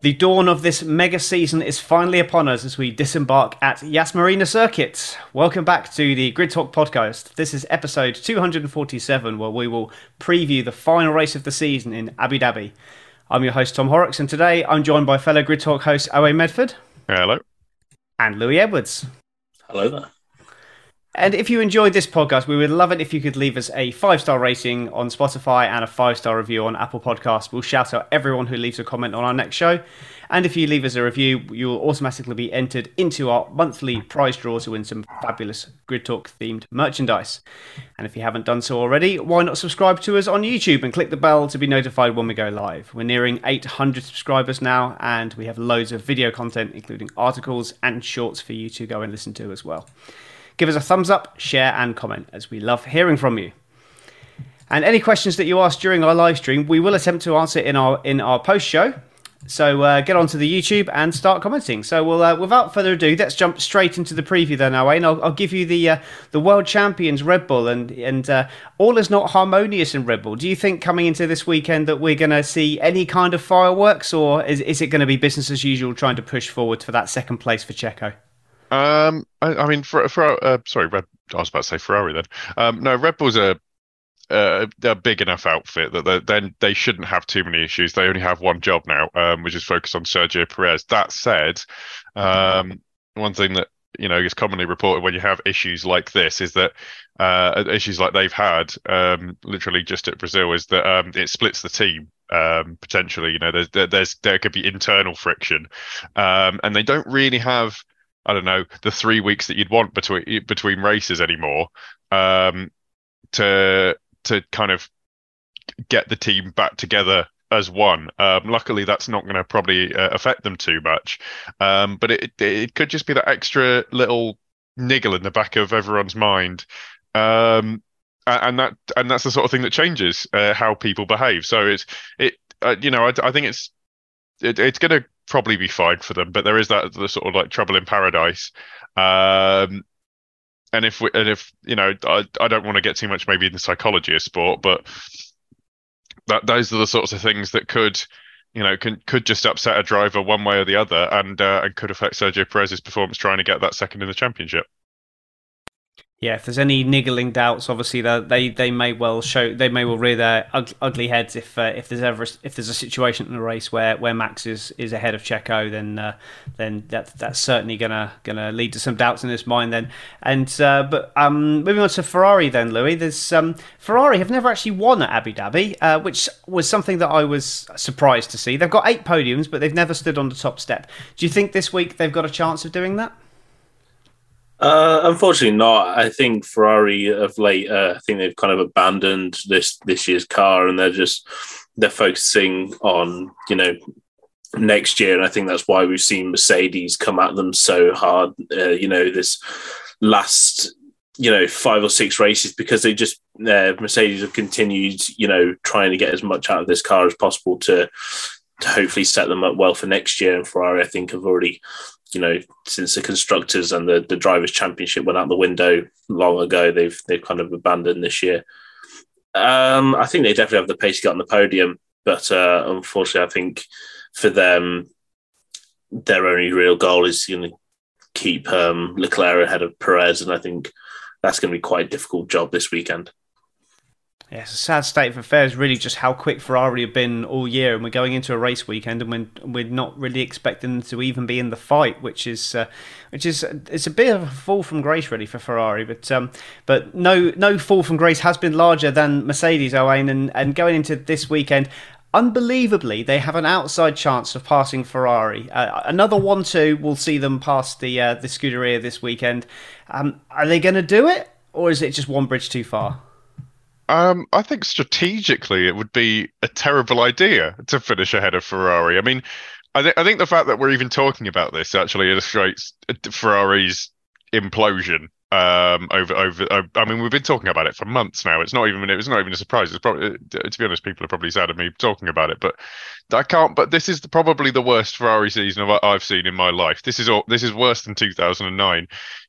The dawn of this mega season is finally upon us as we disembark at Yas Marina Circuit. Welcome back to the Grid Talk podcast. This is episode 247, where we will preview the final race of the season in Abu Dhabi. I'm your host, Tom Horrocks, and today I'm joined by fellow Grid Talk host Owain Medford. Hello. And Louis Edwards. Hello there. And if you enjoyed this podcast, we would love it if you could leave us a 5-star rating on Spotify and a 5-star review on Apple Podcasts. We'll shout out everyone who leaves a comment on our next show. And if you leave us a review, you'll automatically be entered into our monthly prize draw to win some fabulous Grid Talk themed merchandise. And if you haven't done so already, why not subscribe to us on YouTube and click the bell to be notified when we go live. We're nearing 800 subscribers now, and we have loads of video content, including articles and shorts for you to go and listen to as well. Give us a thumbs up, share and comment, as we love hearing from you. And any questions that you ask during our live stream, we will attempt to answer in our post show. So get onto the YouTube and start commenting. So we'll, without further ado, let's jump straight into the preview then, Owain. I'll give you the world champions Red Bull, and all is not harmonious in Red Bull. Do you think coming into this weekend that we're going to see any kind of fireworks, or is it going to be business as usual, trying to push forward for that second place for Checo? I mean, sorry, I was about to say Ferrari then. No, Red Bull's they're a big enough outfit that they shouldn't have too many issues. They only have one job now, which is focused on Sergio Perez. That said, one thing that is commonly reported when you have issues like this is that issues like they've had, literally just at Brazil, is that it splits the team. Potentially, there could be internal friction, and they don't really have, I don't know, the 3 weeks that you'd want between races anymore, to kind of get the team back together as one. Luckily, that's not going to probably affect them too much, but it could just be that extra little niggle in the back of everyone's mind, and that's the sort of thing that changes how people behave. So I think it's going to probably be fine for them, but there is the sort of like trouble in paradise. And if I don't want to get too much maybe in the psychology of sport, but those are the sorts of things that could just upset a driver one way or the other, and could affect Sergio Perez's performance trying to get that second in the championship. Yeah, if there's any niggling doubts, obviously they may well rear their ugly heads if there's a situation in the race where Max is ahead of Checo, then that's certainly gonna lead to some doubts in his mind then. And but moving on to Ferrari then, Louis. There's Ferrari have never actually won at Abu Dhabi, which was something that I was surprised to see. They've got 8 podiums, but they've never stood on the top step. Do you think this week they've got a chance of doing that? Unfortunately not. I think Ferrari of late, I think they've kind of abandoned this year's car, and they're focusing on, next year. And I think that's why we've seen Mercedes come at them so hard, this last, 5 or 6 races, because they just, Mercedes have continued, trying to get as much out of this car as possible to hopefully set them up well for next year. And Ferrari, I think, have already, since the constructors and the drivers' championship went out the window long ago, they've kind of abandoned this year. I think they definitely have the pace to get on the podium, but unfortunately, I think for them, their only real goal is to keep Leclerc ahead of Perez, and I think that's going to be quite a difficult job this weekend. Yeah, it's a sad state of affairs, really, just how quick Ferrari have been all year, and we're going into a race weekend, and we're not really expecting them to even be in the fight, which is it's a bit of a fall from grace, really, for Ferrari. But no fall from grace has been larger than Mercedes, Owain, and going into this weekend, unbelievably, they have an outside chance of passing Ferrari. Another 1-2 will see them pass the Scuderia this weekend. Are they going to do it, or is it just one bridge too far? I think strategically it would be a terrible idea to finish ahead of Ferrari. I mean, I think the fact that we're even talking about this actually illustrates Ferrari's implosion. I mean, we've been talking about it for months now. It's not even a surprise. It's probably, to be honest, people are probably sad of me talking about it, but But this is probably the worst Ferrari season I've seen in my life. This is worse than 2009.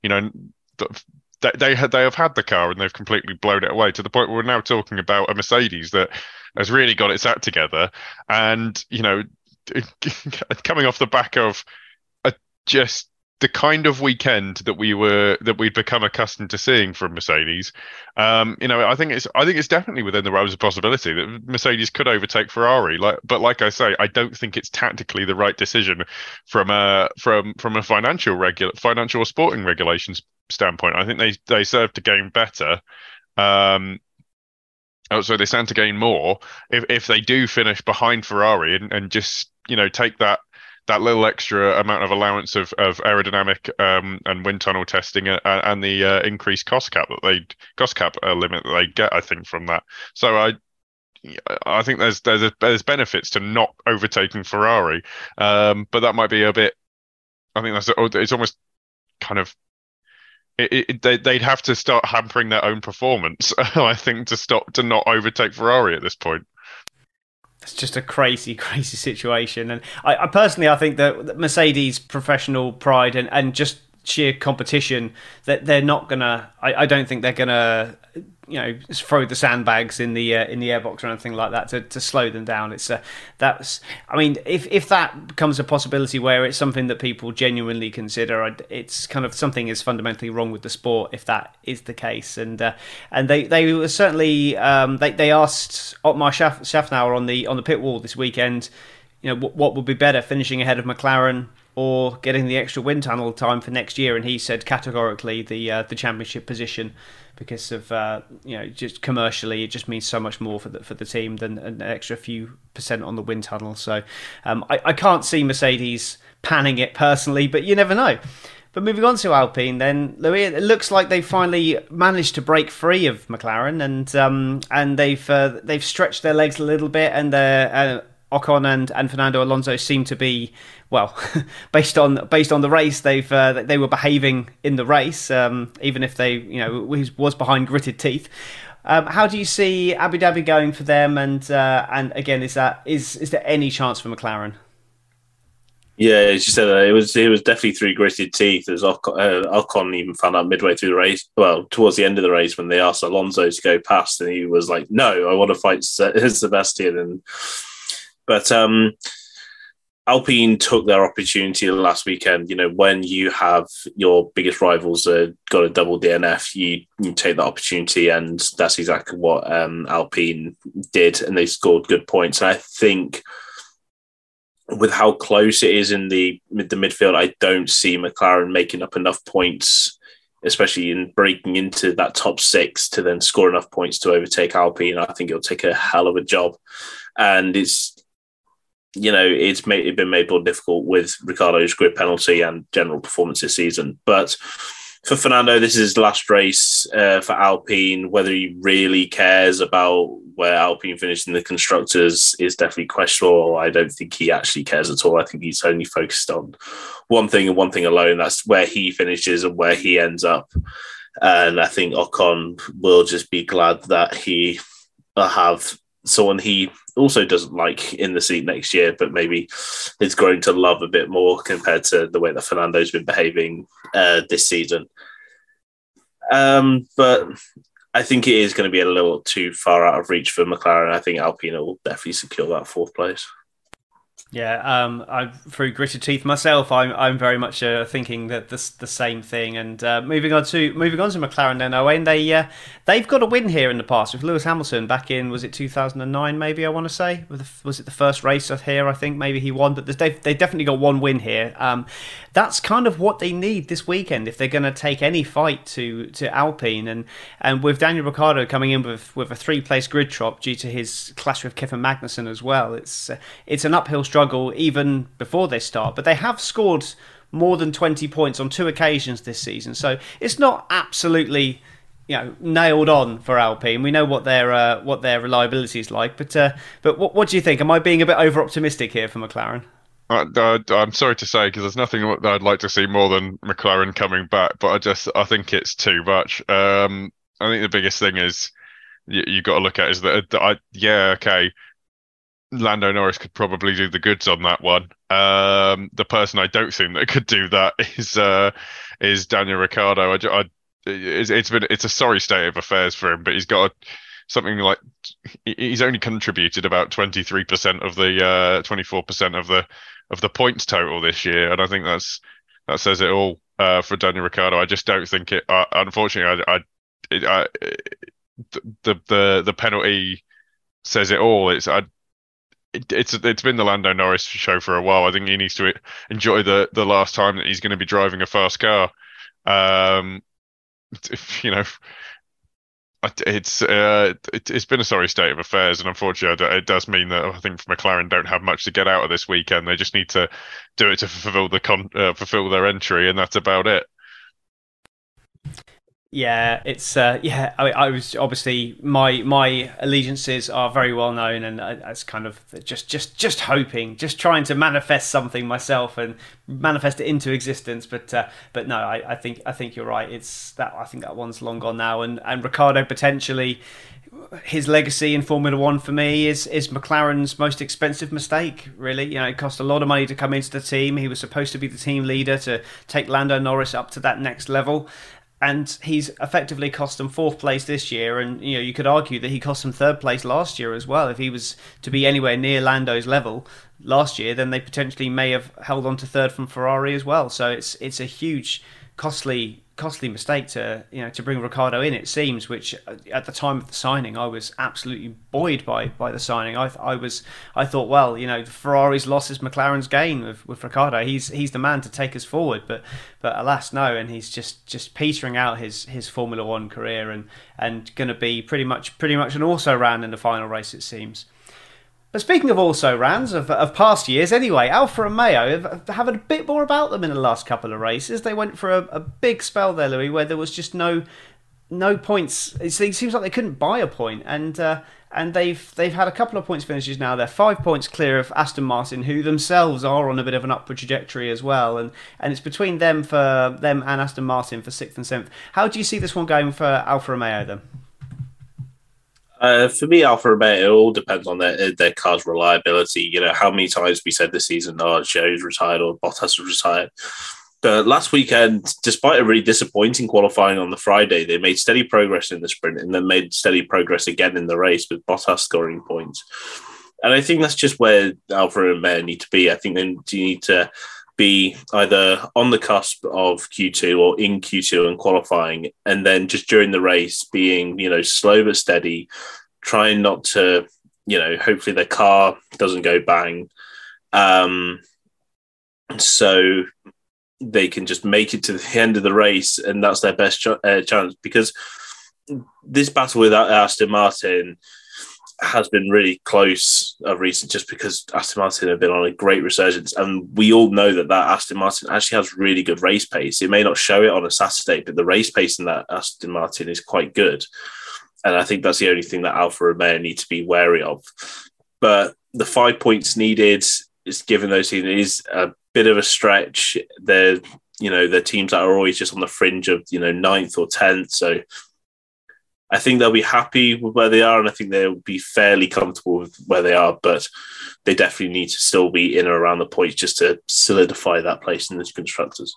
They have had the car and they've completely blown it away to the point where we're now talking about a Mercedes that has really got its act together, and coming off the back of just the kind of weekend that we'd become accustomed to seeing from Mercedes. I think it's definitely within the realms of possibility that Mercedes could overtake Ferrari. But like I say, I don't think it's tactically the right decision from a financial or sporting regulations standpoint. I think they serve to gain better. So they stand to gain more if they do finish behind Ferrari and just take that little extra amount of allowance of aerodynamic and wind tunnel testing and the increased cost cap limit that they get, I think, from that. So I think there's benefits to not overtaking Ferrari, but that might be a bit. I think it's almost kind of. They'd have to start hampering their own performance, I think, to not overtake Ferrari at this point. It's just a crazy, crazy situation. And I personally, I think that Mercedes' professional pride and just sheer competition, that they're not gonna. I don't think they're gonna, throw the sandbags in the airbox or anything like that to slow them down. That's. I mean, if that becomes a possibility where it's something that people genuinely consider, it's kind of something is fundamentally wrong with the sport if that is the case. And they were certainly they asked Otmar Schaffnauer on the pit wall this weekend, what would be better, finishing ahead of McLaren or getting the extra wind tunnel time for next year, and he said categorically the championship position, because of just commercially it just means so much more for the team than an extra few percent on the wind tunnel. So I can't see Mercedes panning it personally, but you never know. But moving on to Alpine, then, Louis, it looks like they finally managed to break free of McLaren, and they've stretched their legs a little bit, and Ocon and Fernando Alonso seem to be, well, based on the race, they were behaving in the race, even if they was behind gritted teeth. How do you see Abu Dhabi going for them? And again, is there any chance for McLaren? Yeah, as you said, it was definitely through gritted teeth. As Ocon even found out midway through the race, well, towards the end of the race, when they asked Alonso to go past, and he was like, "No, I want to fight Sebastian." But Alpine took their opportunity last weekend. When you have your biggest rivals got a double DNF, you take that opportunity, and that's exactly what Alpine did, and they scored good points. And I think with how close it is in the midfield, I don't see McLaren making up enough points, especially in breaking into that top six, to then score enough points to overtake Alpine. I think it'll take a hell of a job, and it's been made more difficult with Ricciardo's grid penalty and general performance this season. But for Fernando, this is his last race for Alpine. Whether he really cares about where Alpine finished in the constructors is definitely questionable. I don't think he actually cares at all. I think he's only focused on one thing and one thing alone. That's where he finishes and where he ends up. And I think Ocon will just be glad that he will have someone he also doesn't like in the seat next year, but maybe is grown to love a bit more compared to the way that Fernando's been behaving this season. But I think it is going to be a little too far out of reach for McLaren. I think Alpine will definitely secure that fourth place. Yeah, I'm through gritted teeth myself. I'm very much thinking that the same thing. And moving on to McLaren, then, Owen, they've got a win here in the past with Lewis Hamilton back in, was it 2009? Maybe, I want to say, was it the first race here? I think maybe he won, but they definitely got one win here. That's kind of what they need this weekend if they're going to take any fight to Alpine. And with Daniel Ricciardo coming in with a 3-place grid drop due to his clash with Kevin Magnussen as well, it's an uphill struggle even before they start, but they have scored more than 20 points on 2 occasions this season, so it's not absolutely nailed on for Alpine. We know what their reliability is like, but what do you think? Am I being a bit over optimistic here for McLaren? I'm sorry to say, because there's nothing that I'd like to see more than McLaren coming back, but I think it's too much. I think the biggest thing is you got to look at is that okay, Lando Norris could probably do the goods on that one. The person I don't think that could do that is Daniel Ricciardo. It's a sorry state of affairs for him, but he's got something like he's only contributed about 23% of the 24% of the points total this year, and I think that says it all for Daniel Ricciardo. I just don't think it. Unfortunately, the penalty says it all. It's been the Lando Norris show for a while. I think he needs to enjoy the last time that he's going to be driving a fast car. You know, it's been a sorry state of affairs, and unfortunately, it does mean that I think McLaren don't have much to get out of this weekend. They just need to do it to fulfill their entry, and that's about it. Yeah, it's I was obviously my allegiances are very well known, and it's kind of just hoping, just trying to manifest something myself and manifest it into existence. But no, I think you're right. I think that one's long gone now, and Ricciardo potentially. His legacy in Formula One for me is McLaren's most expensive mistake. Really, it cost a lot of money to come into the team. He was supposed to be the team leader to take Lando Norris up to that next level. And he's effectively cost them fourth place this year, and you could argue that he cost them third place last year as well. If he was to be anywhere near Lando's level last year, then they potentially may have held on to third from Ferrari as well. So it's a huge, costly mistake to bring Ricciardo in. It seems, which at the time of the signing, I was absolutely buoyed by the signing. I thought, well, Ferrari's loss is McLaren's gain with Ricciardo. He's the man to take us forward, but alas, no, and he's just petering out his Formula One career and going to be pretty much an also ran in the final race, it seems. But speaking of also-rans of past years, anyway, Alfa Romeo have a bit more about them in the last couple of races. They went for a big spell there, Louis, where there was just no points. It seems like they couldn't buy a point, and they've had a couple of points finishes now. They're 5 points clear of Aston Martin, who themselves are on a bit of an upward trajectory as well, and it's between them and Aston Martin for 6th and 7th. How do you see this one going for Alfa Romeo then? For me, Alfa Romeo, it all depends on their car's reliability. How many times we said this season, Zhou's retired or Bottas was retired. But last weekend, despite a really disappointing qualifying on the Friday, they made steady progress in the sprint and then made steady progress again in the race with Bottas scoring points. And I think that's just where Alfa Romeo need to be. I think they need to be either on the cusp of Q2 or in Q2 and qualifying, and then just during the race being, slow but steady, trying not to, hopefully their car doesn't go bang. So they can just make it to the end of the race, and that's their best chance, because this battle with Aston Martin has been really close of recent, just because Aston Martin have been on a great resurgence, and we all know that Aston Martin actually has really good race pace. It may not show it on a Saturday, but the race pace in that Aston Martin is quite good, and I think that's the only thing that Alfa Romeo need to be wary of. But the 5 points needed is, given those teams, is a bit of a stretch. They're teams that are always just on the fringe of 9th or 10th, so I think they'll be happy with where they are, and I think they'll be fairly comfortable with where they are, but they definitely need to still be in or around the points just to solidify that place in the constructors.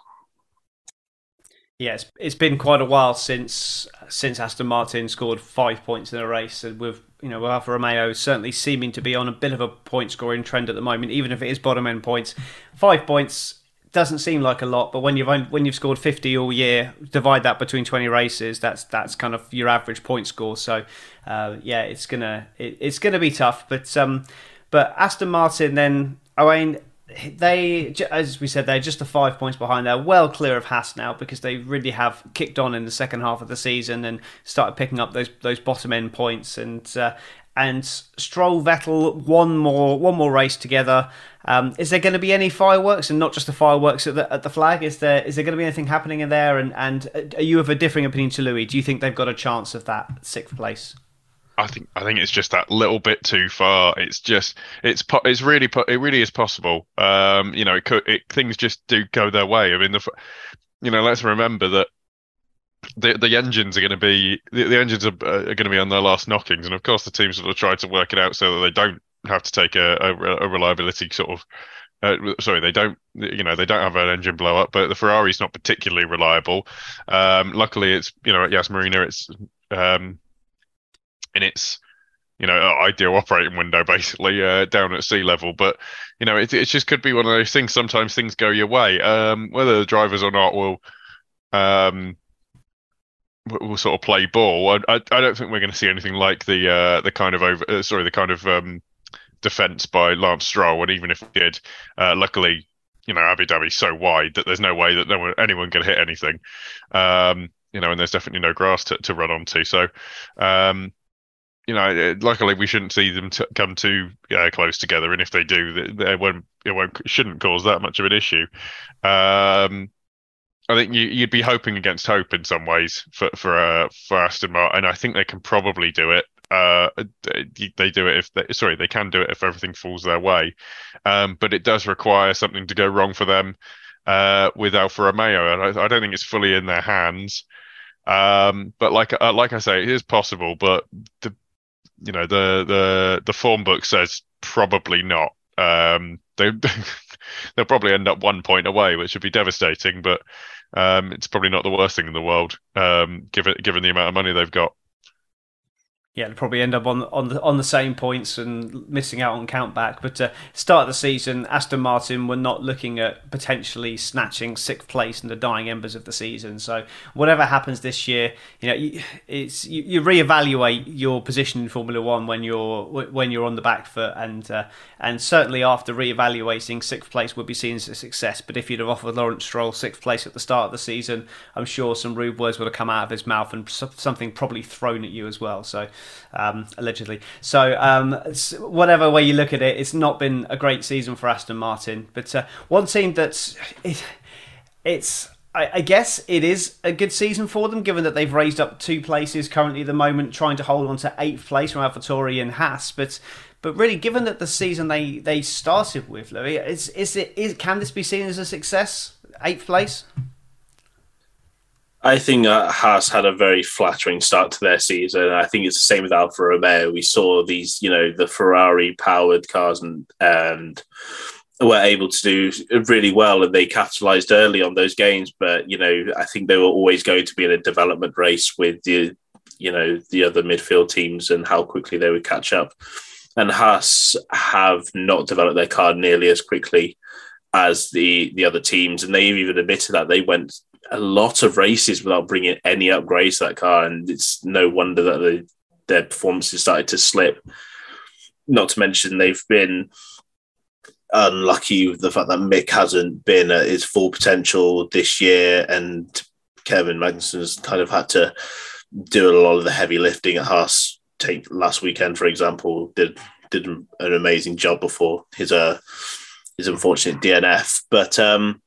Yeah, it's been quite a while since Aston Martin scored 5 points in a race, and with Alfa Romeo certainly seeming to be on a bit of a point scoring trend at the moment, even if it is bottom end points. 5 points doesn't seem like a lot, but when you've scored 50 all year, divide that between 20 races, that's kind of your average point score. So it's gonna be tough. But Aston Martin then, they, as we said, they're just 5 points behind. They're well clear of Haas now, because they really have kicked on in the second half of the season and started picking up those bottom end points. And Stroll, Vettel, one more race together. Is there going to be any fireworks, and not just the fireworks at the flag? Is there going to be anything happening in there? And are you of a differing opinion to Louis? Do you think they've got a chance of that 6th place? I think it's just that little bit too far. It really is possible. Things just do go their way. I mean, let's remember that the engines are going to be on their last knockings, and of course the teams will try to work it out so that they don't have to take a reliability sort of. They don't have an engine blow up, but the Ferrari's not particularly reliable. Luckily, it's at Yas Marina, in its ideal operating window, basically down at sea level. But it just could be one of those things. Sometimes things go your way. Whether the drivers or not um, will sort of play ball. I don't think we're going to see anything like the kind of defense by Lance Stroll. And even if we did, luckily, Abu Dhabi's so wide that there's no way that anyone can hit anything. And there's definitely no grass to run onto. So, luckily we shouldn't see them come too close together. And if they do, it shouldn't cause that much of an issue. I think you'd be hoping against hope in some ways for Aston Martin. I think they can probably do it. They do it they can do it if everything falls their way. But it does require something to go wrong for them with Alfa Romeo, and I don't think it's fully in their hands. But like I say, it is possible. But the form book says probably not. They'll probably end up 1 point away, which would be devastating. But it's probably not the worst thing in the world, given the amount of money they've got. Yeah, they'll probably end up on the same points and missing out on countback. But start of the season, Aston Martin were not looking at potentially snatching sixth place in the dying embers of the season. So whatever happens this year, you reevaluate your position in Formula One when you're on the back foot, and certainly after reevaluating, sixth place would be seen as a success. But if you'd have offered Lawrence Stroll sixth place at the start of the season, I'm sure some rude words would have come out of his mouth and something probably thrown at you as well. So. Allegedly. So whatever way you look at it, it's not been a great season for Aston Martin. But one team I guess it is a good season for them, given that they've raised up 2 places currently at the moment, trying to hold on to 8th place from AlphaTauri and Haas. But really, given that the season they started with, Louis, can this be seen as a success? 8th place? I think Haas had a very flattering start to their season. I think it's the same with Alfa Romeo. We saw these, the Ferrari-powered cars and were able to do really well, and they capitalised early on those gains. But, I think they were always going to be in a development race with the other midfield teams and how quickly they would catch up. And Haas have not developed their car nearly as quickly as the other teams. And they've even admitted that they went a lot of races without bringing any upgrades to that car, and it's no wonder that their performances started to slip. Not to mention they've been unlucky with the fact that Mick hasn't been at his full potential this year, and Kevin Magnussen's kind of had to do a lot of the heavy lifting at Haas. Take last weekend, for example, did an amazing job before his unfortunate DNF, but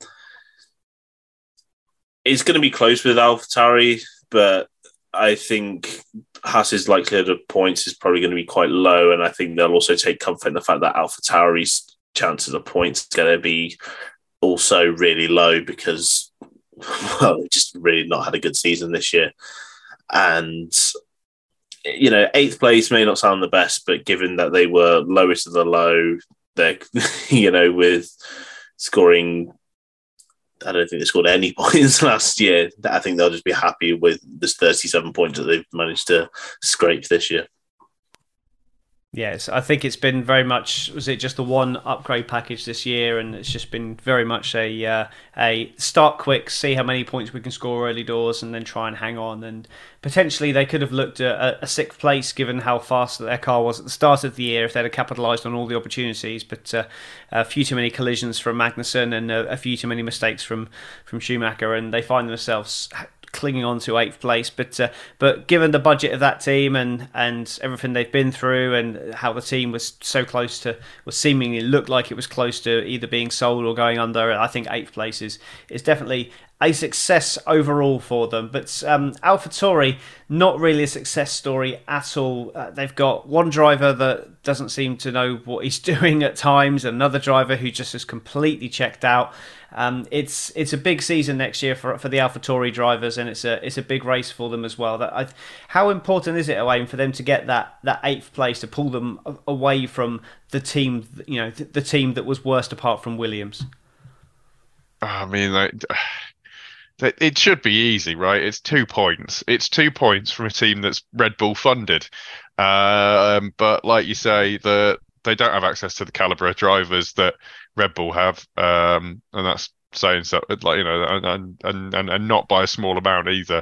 it's going to be close with AlphaTauri, but I think Haas's likelihood of points is probably going to be quite low, and I think they'll also take comfort in the fact that AlphaTauri's chances of points is going to be also really low because, well, just really not had a good season this year. And, 8th place may not sound the best, but given that they were lowest of the low, they're, with scoring... I don't think they scored any points last year. I think they'll just be happy with this 37 points that they've managed to scrape this year. Yes, I think it's been very much, was it just the one upgrade package this year, and it's just been very much a start quick, see how many points we can score early doors, and then try and hang on. And potentially they could have looked at a 6th place, given how fast their car was at the start of the year, if they'd have capitalised on all the opportunities. But a few too many collisions from Magnussen and a few too many mistakes from Schumacher, and they find themselves clinging on to 8th place, but given the budget of that team and everything they've been through and how the team was so close to, was seemingly looked like it was close to either being sold or going under, I think 8th place is definitely a success overall for them. But AlphaTauri, not really a success story at all. They've got one driver that doesn't seem to know what he's doing at times, another driver who just is completely checked out. It's a big season next year for the AlphaTauri drivers, and it's a big race for them as well. How important is it, Owain, for them to get that 8th place to pull them away from the team, the team that was worst apart from Williams? I mean, it should be easy, right? It's 2 points. It's 2 points from a team that's Red Bull funded. But like you say, they don't have access to the caliber of drivers that Red Bull have, and that's saying so. Like and not by a small amount either.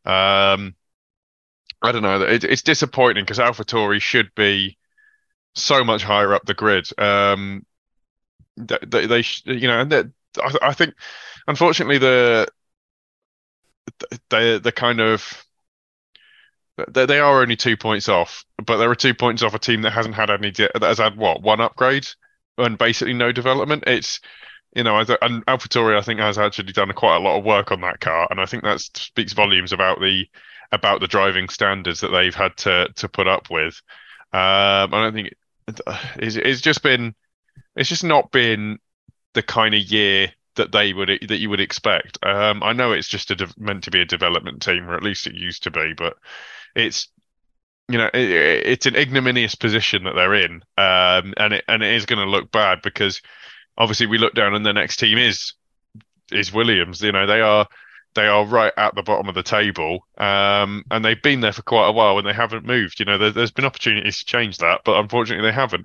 I don't know. It's disappointing because AlphaTauri should be so much higher up the grid. And I think, unfortunately, the kind of they are only 2 points off, but there are 2 points off a team that hasn't had that has had one upgrade and basically no development. It's and AlphaTauri I think has actually done quite a lot of work on that car, and I think that speaks volumes about the driving standards that they've had to put up with. I don't think it's just not been the kind of year that you would expect. I know it's just meant to be a development team, or at least it used to be, but it's it's an ignominious position that they're in, and it is going to look bad because obviously we look down and the next team is Williams. They are right at the bottom of the table, and they've been there for quite a while and they haven't moved. There's been opportunities to change that, but unfortunately they haven't.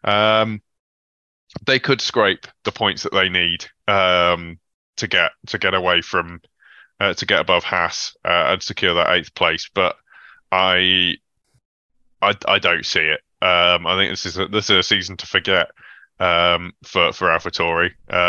They could scrape the points that they need to get away from to get above Haas and secure that 8th place, but I don't see it. I think this is a season to forget for AlphaTauri.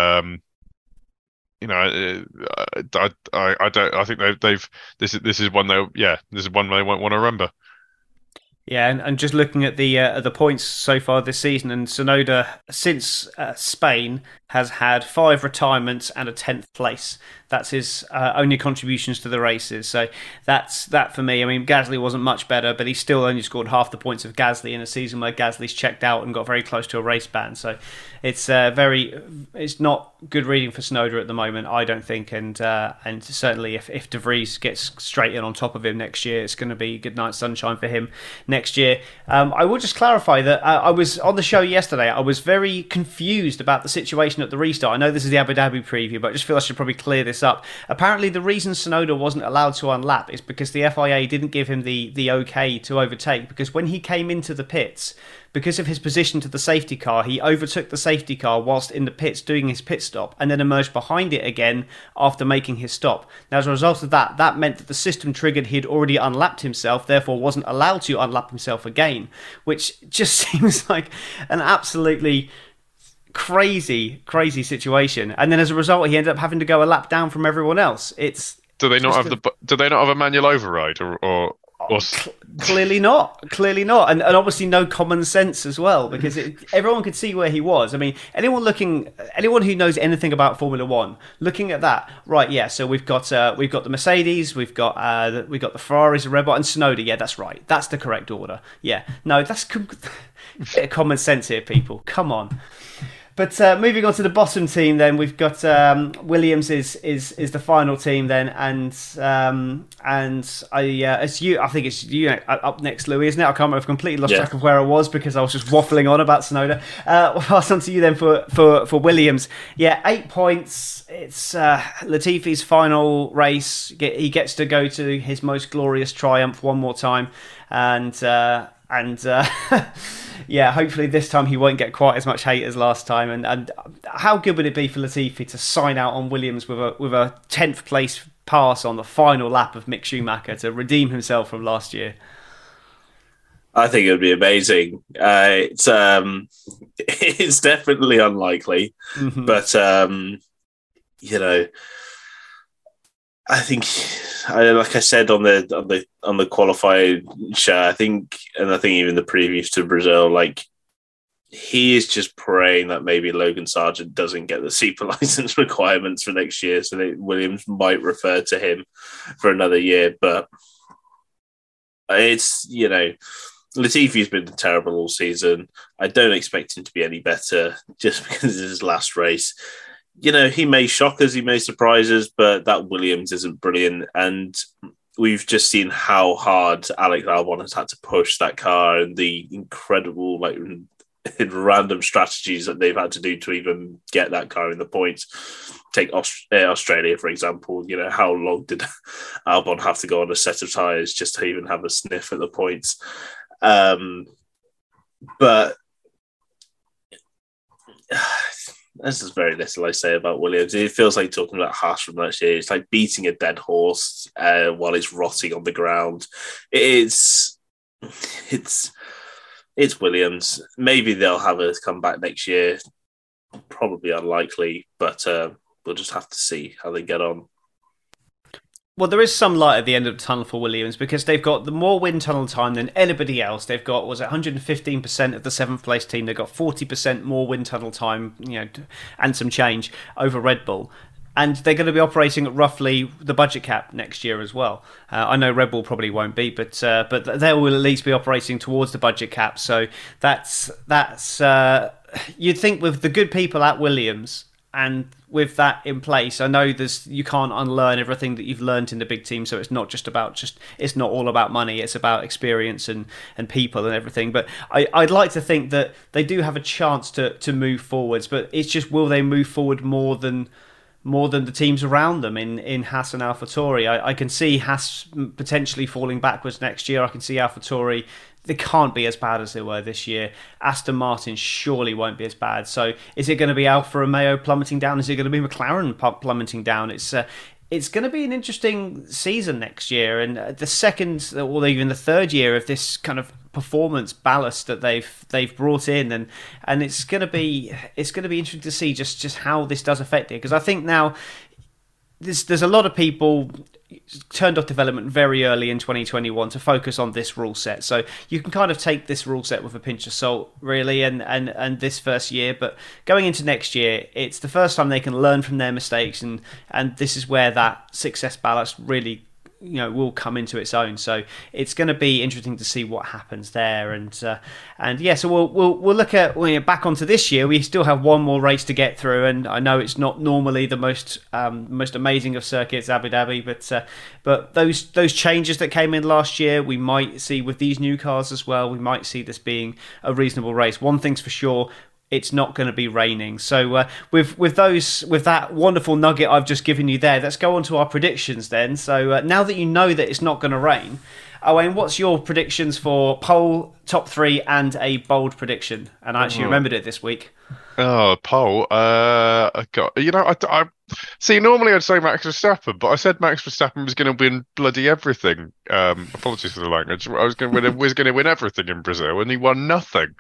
I don't. I think they've. This is one they won't want to remember. Yeah, and just looking at the points so far this season, and Tsunoda since Spain has had 5 retirements and a 10th place. That's his only contributions to the races. So that's that for me. I mean, Gasly wasn't much better, but he still only scored half the points of Gasly in a season where Gasly's checked out and got very close to a race ban. So it's it's not good reading for Tsunoda at the moment, I don't think. And certainly if De Vries gets straight in on top of him next year, it's going to be good night sunshine for him next year. I will just clarify that I was on the show yesterday. I was very confused about the situation at the restart. I know this is the Abu Dhabi preview, but I just feel I should probably clear this up. Apparently, the reason Tsunoda wasn't allowed to unlap is because the FIA didn't give him the okay to overtake, because when he came into the pits, because of his position to the safety car, he overtook the safety car whilst in the pits doing his pit stop and then emerged behind it again after making his stop. Now, as a result of that, that meant that the system triggered he'd already unlapped himself, therefore wasn't allowed to unlap himself again, which just seems like an absolutely crazy situation. And then as a result, he ended up having to go a lap down from everyone else. Do they not have a manual override or Clearly not, and obviously no common sense as well, because everyone could see where he was. I mean, anyone who knows anything about Formula One, looking at that, right? Yeah, so we've got the Mercedes, we've got the Ferraris, the Red Bull, and Tsunoda. Yeah, that's right. That's the correct order. Yeah, no, that's bit of common sense here, people. Come on. But moving on to the bottom team, then we've got Williams is the final team then, and it's you. I think it's you up next, Louis, isn't it? I can't remember. I've completely lost track of where I was because I was just waffling on about Tsunoda. We'll pass on to you then for Williams. Yeah, 8 points. It's Latifi's final race. He gets to go to his most glorious triumph one more time, and yeah, hopefully this time he won't get quite as much hate as last time. And how good would it be for Latifi to sign out on Williams with a 10th place pass on the final lap of Mick Schumacher to redeem himself from last year? I think it would be amazing. It's definitely unlikely, but I think, like I said on the qualifying show, I think even the previews to Brazil, like, he is just praying that maybe Logan Sargent doesn't get the super license requirements for next year, so that Williams might refer to him for another year. But it's Latifi's been terrible all season. I don't expect him to be any better just because it's his last race. He may shock us, he may surprise us, but that Williams isn't brilliant. And we've just seen how hard Alex Albon has had to push that car, and the incredible in random strategies that they've had to do to even get that car in the points. Take Australia, for example. You know, how long did Albon have to go on a set of tyres just to even have a sniff at the points? But there's just very little I say about Williams. It feels like talking about Haas from last year. It's like beating a dead horse while it's rotting on the ground. It's Williams. Maybe they'll have a comeback next year. Probably unlikely, but we'll just have to see how they get on. Well, there is some light at the end of the tunnel for Williams because they've got the more wind tunnel time than anybody else. They've got 115% of the seventh place team. They've got 40% more wind tunnel time, and some change over Red Bull. And they're going to be operating at roughly the budget cap next year as well. I know Red Bull probably won't be, but they will at least be operating towards the budget cap. So that's you'd think with the good people at Williams and with that in place, I know you can't unlearn everything that you've learned in the big team. So it's not it's not all about money. It's about experience and people and everything. But I'd like to think that they do have a chance to move forwards. But it's just, will they move forward more than the teams around them in Haas and AlphaTauri? I can see Haas potentially falling backwards next year. I can see AlphaTauri, they can't be as bad as they were this year. Aston Martin surely won't be as bad. So is it going to be Alfa Romeo plummeting down? Is it going to be McLaren plummeting down? It's going to be an interesting season next year, and the second or even the third year of this kind of performance ballast that they've brought in, and it's going to be interesting to see just how this does affect it, because I think now there's a lot of people turned off development very early in 2021 to focus on this rule set. So you can kind of take this rule set with a pinch of salt, really, and this first year. But going into next year, it's the first time they can learn from their mistakes, and this is where that success ballast really will come into its own. So it's going to be interesting to see what happens there, and yeah. So we'll look at back onto this year. We still have one more race to get through, and I know it's not normally the most amazing of circuits, Abu Dhabi, but those changes that came in last year, we might see with these new cars as well. We might see this being a reasonable race. One thing's for sure, it's not going to be raining. So with that wonderful nugget I've just given you there, let's go on to our predictions then. So now that you know that it's not going to rain, Owain, what's your predictions for pole, top three, and a bold prediction? And I actually remembered it this week. Oh, pole. I see. Normally I'd say Max Verstappen, but I said Max Verstappen was going to win bloody everything. Apologies for the language. I was going to win everything in Brazil, and he won nothing.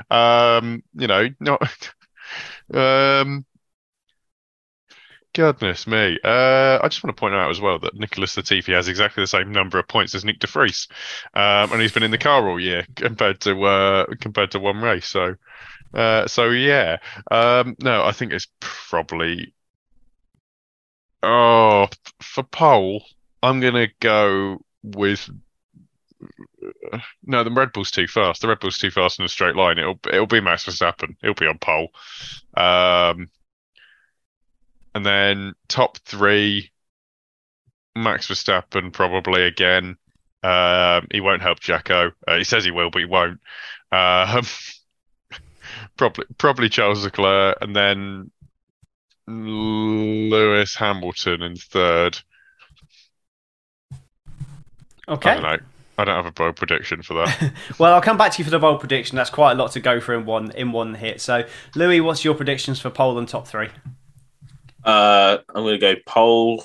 Goodness me. I just want to point out as well that Nicholas Latifi has exactly the same number of points as Nick de Vries, and he's been in the car all year compared to one race. So yeah. No, I think it's probably. Oh, for pole, I'm gonna go with. No, the Red Bull's too fast. The Red Bull's too fast in a straight line. It'll be Max Verstappen. He'll be on pole. And then top three, Max Verstappen probably again. He won't help Jacko. He says he will, but he won't. Probably Charles Leclerc, and then Lewis Hamilton in third. Okay. I don't know. I don't have a bold prediction for that. Well, I'll come back to you for the bold prediction. That's quite a lot to go through in one hit. So, Louis, what's your predictions for pole and top three? I'm going to go pole,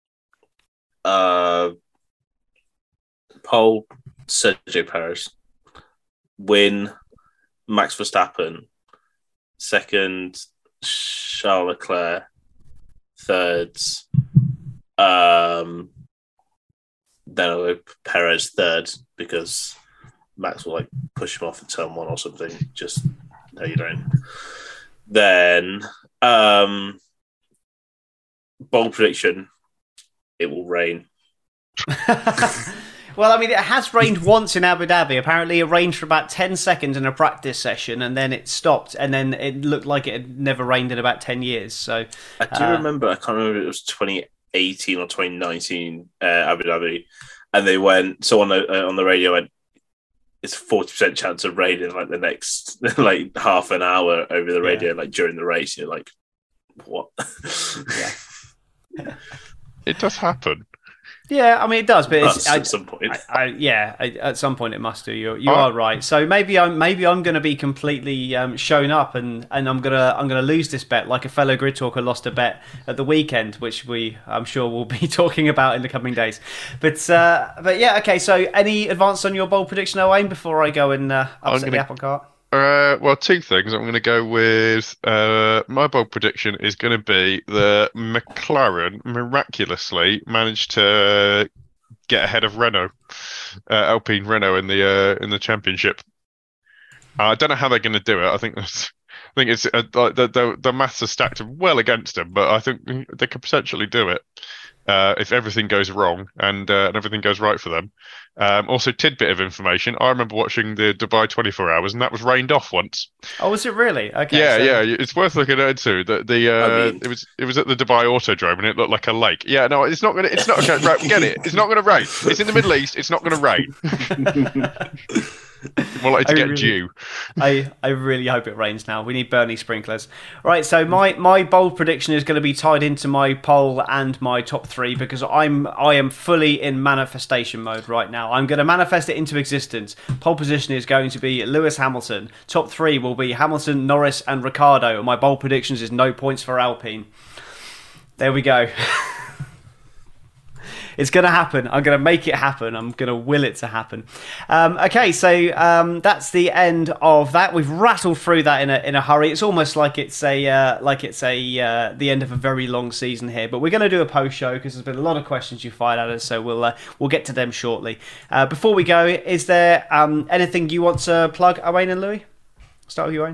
Sergio Perez, win, Max Verstappen, second, Charles Leclerc, third, then I'll go Perez third, because Max will push him off in turn one or something. Just no, you don't. Then bold prediction: it will rain. Well, I mean, it has rained once in Abu Dhabi. Apparently, it rained for about 10 seconds in a practice session, and then it stopped, and then it looked like it had never rained in about 10 years. So I do remember. I can't remember if it was 2018 or 2019 Abu Dhabi, and they went. So on the radio went, it's 40% chance of rain in like the next like half an hour over the radio, like during the race. You're like, what? Yeah. It does happen. Yeah, I mean it does, but at some point, at some point it must do. You are right. So maybe I'm going to be completely shown up, and I'm gonna lose this bet, like a fellow grid talker lost a bet at the weekend, which I'm sure we'll be talking about in the coming days. But yeah, okay. So any advance on your bold prediction, Owain, before I go and upset the apple cart? Well, two things. I'm going to go with my bold prediction is going to be that McLaren miraculously managed to get ahead of Renault, Alpine Renault in the championship. I don't know how they're going to do it. I think it's the maths are stacked well against them, but I think they could potentially do it if everything goes wrong and everything goes right for them. Also, tidbit of information. I remember watching the Dubai 24 Hours, and that was rained off once. Oh, was it really? Okay. Yeah. It's worth looking into. It was at the Dubai Autodrome, and it looked like a lake. Yeah, no, it's not gonna. It's not okay. Right, get it. It's not gonna rain. It's in the Middle East. It's not gonna rain. More likely to get dew. I really hope it rains now. We need Bernie sprinklers. Right, so my bold prediction is going to be tied into my poll and my top three, because I am fully in manifestation mode right now. I'm going to manifest it into existence. Pole position is going to be Lewis Hamilton. Top three will be Hamilton, Norris and Ricciardo. And my bold predictions is no points for Alpine. There we go. It's going to happen. I'm going to make it happen. I'm going to will it to happen. Okay, so that's the end of that. We've rattled through that in a hurry. It's almost like it's the end of a very long season here. But we're going to do a post show because there's been a lot of questions you fired at us. So we'll get to them shortly. Before we go, is there anything you want to plug, Owain and Louis? Start with you,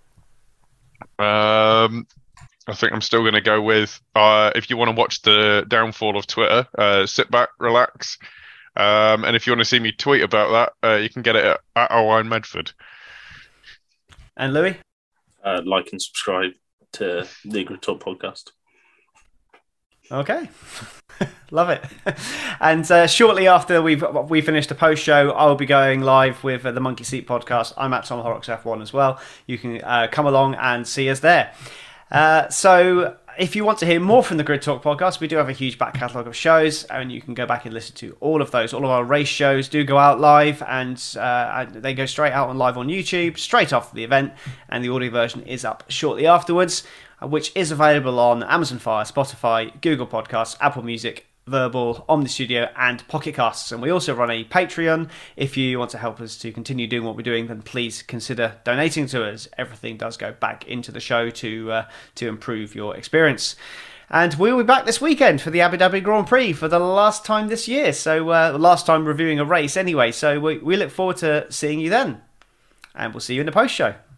Owain. I think I'm still going to go with, if you want to watch the downfall of Twitter, sit back, relax. And if you want to see me tweet about that, you can get it at Owain Medford. And Louis? Like and subscribe to the Grid Talk podcast. Okay. Love it. And shortly after we finish the post show, I'll be going live with the Monkey Seat podcast. I'm at Tom Horrocks F1 as well. You can come along and see us there. So if you want to hear more from the Grid Talk podcast, we do have a huge back catalogue of shows, and you can go back and listen to all of those. All of our race shows do go out live, and they go straight out on live on YouTube, straight after the event, and the audio version is up shortly afterwards, which is available on Amazon Fire, Spotify, Google Podcasts, Apple Music, Verbal, Omni Studio and Pocket Casts. And we also run a Patreon. If you want to help us to continue doing what we're doing, then please consider donating to us. Everything does go back into the show to improve your experience. And we'll be back this weekend for the Abu Dhabi Grand Prix for the last time this year. So last time reviewing a race anyway. So we look forward to seeing you then. And we'll see you in the post show.